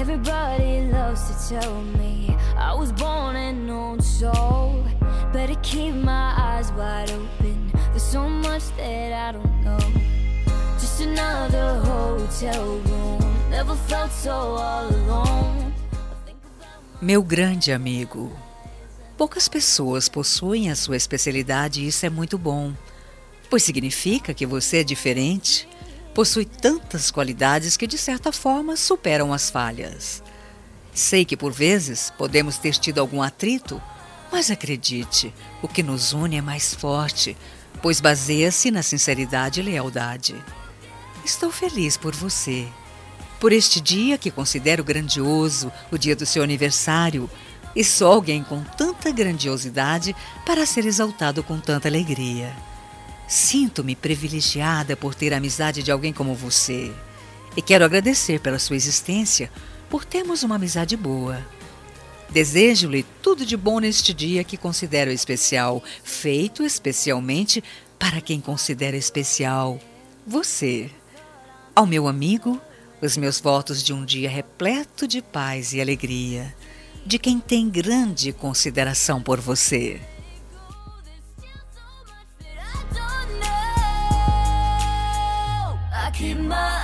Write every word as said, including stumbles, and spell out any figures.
Everybody loves to tell me I was born an old soul. Better keep my eyes wide open. There's so much that I don't know. Just another hotel room. Never felt so all alone. Meu grande amigo. Poucas pessoas possuem a sua especialidade e isso é muito bom, pois significa que você é diferente, possui tantas qualidades que de certa forma superam as falhas. Sei que por vezes podemos ter tido algum atrito, mas acredite, o que nos une é mais forte, pois baseia-se na sinceridade e lealdade. Estou feliz por você, por este dia que considero grandioso, o dia do seu aniversário, e só alguém com tanta grandiosidade para ser exaltado com tanta alegria. Sinto-me privilegiada por ter a amizade de alguém como você. E quero agradecer pela sua existência, por termos uma amizade boa. Desejo-lhe tudo de bom neste dia que considero especial, feito especialmente para quem considera especial você. Ao meu amigo, os meus votos de um dia repleto de paz e alegria, de quem tem grande consideração por você. I keep my